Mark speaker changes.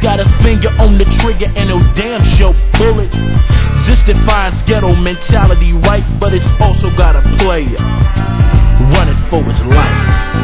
Speaker 1: got his finger on the trigger and he'll damn sure pull it. This defines ghetto mentality, right? But it's also got a player running for his life.